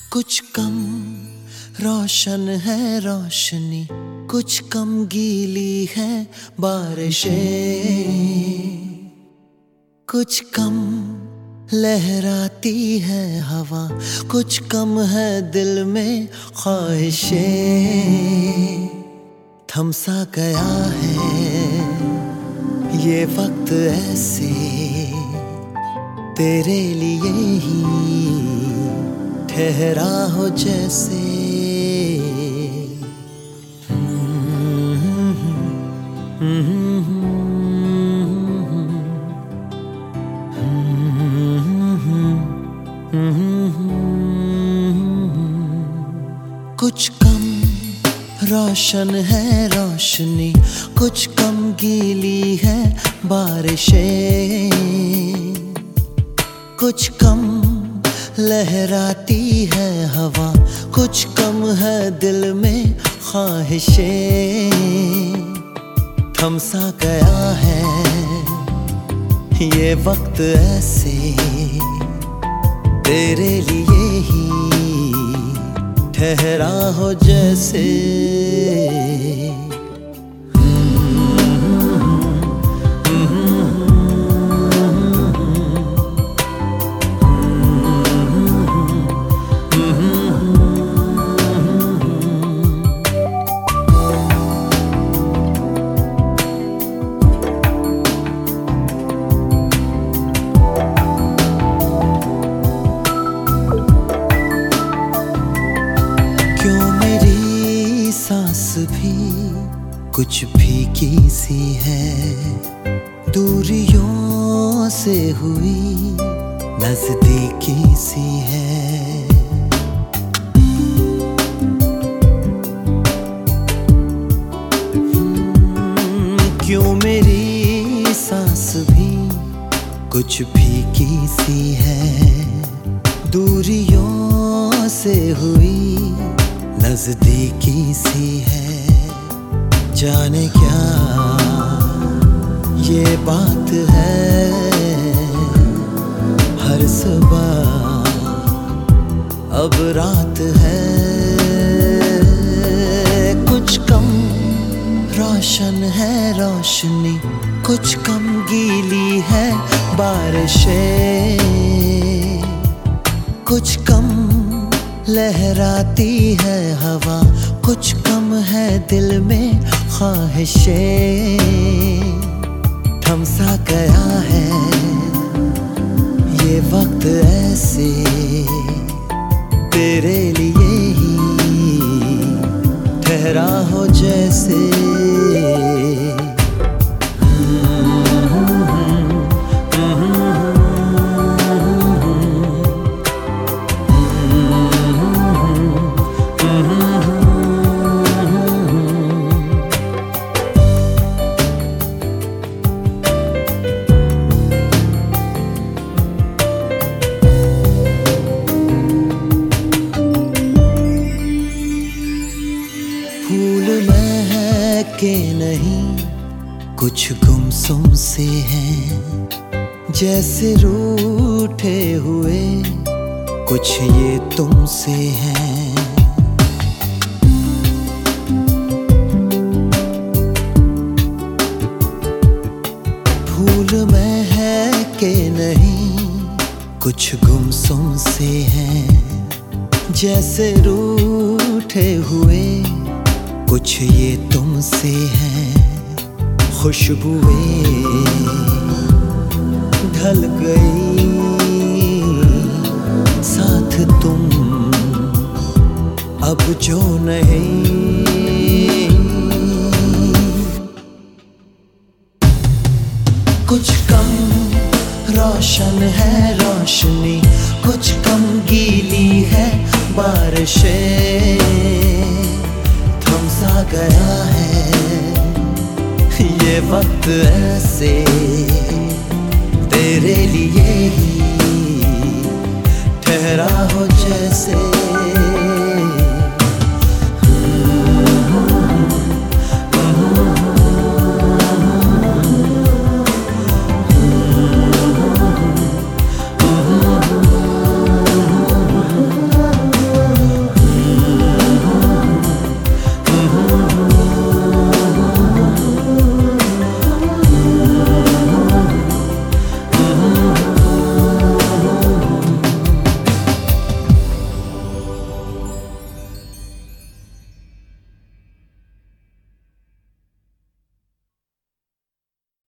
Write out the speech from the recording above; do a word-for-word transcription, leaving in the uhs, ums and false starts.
कुछ कम रोशन है रोशनी, कुछ कम गीली है बारिशें, कुछ कम लहराती है हवा, कुछ कम है दिल में ख्वाहिशें। थमसा गया है ये वक्त ऐसे तेरे लिए ही ठहरा हो जैसे। कुछ कम रोशन है रोशनी, कुछ कम गीली है बारिशें, कुछ कम लहराती है हवा, कुछ कम है दिल में ख्वाहिशें। थमसा गया है ये वक्त ऐसे तेरे लिए ही ठहरा हो जैसे। भी कुछ फीकी सी है, दूरियों से हुई नजदीकी सी है। क्यों मेरी सांस भी कुछ फीकी सी है, दूरियों से हुई नजदीकी सी है। जाने क्या ये बात है, हर सुबह अब रात है। कुछ कम रोशन है रोशनी, कुछ कम गीली है बारिशें, कुछ कम लहराती है हवा, कुछ कम है दिल में ख्वाहिशें। थमसा गया है ये वक्त ऐसे तेरे लिए ही ठहरा हो जैसे। फूल महके नहीं कुछ गुमसुम से हैं, जैसे रूठे हुए कुछ ये तुमसे हैं। फूल महके नहीं कुछ गुमसुम से हैं, जैसे रूठे हुए कुछ ये तुमसे हैं। खुशबुएं ढल गई साथ तुम अब जो नहीं। कुछ कम रोशन है रोशनी, कुछ कम गीली है बारिशें। थमसा गया है ये वक्त ऐसे तेरे लिए ही ठहरा हो जैसे।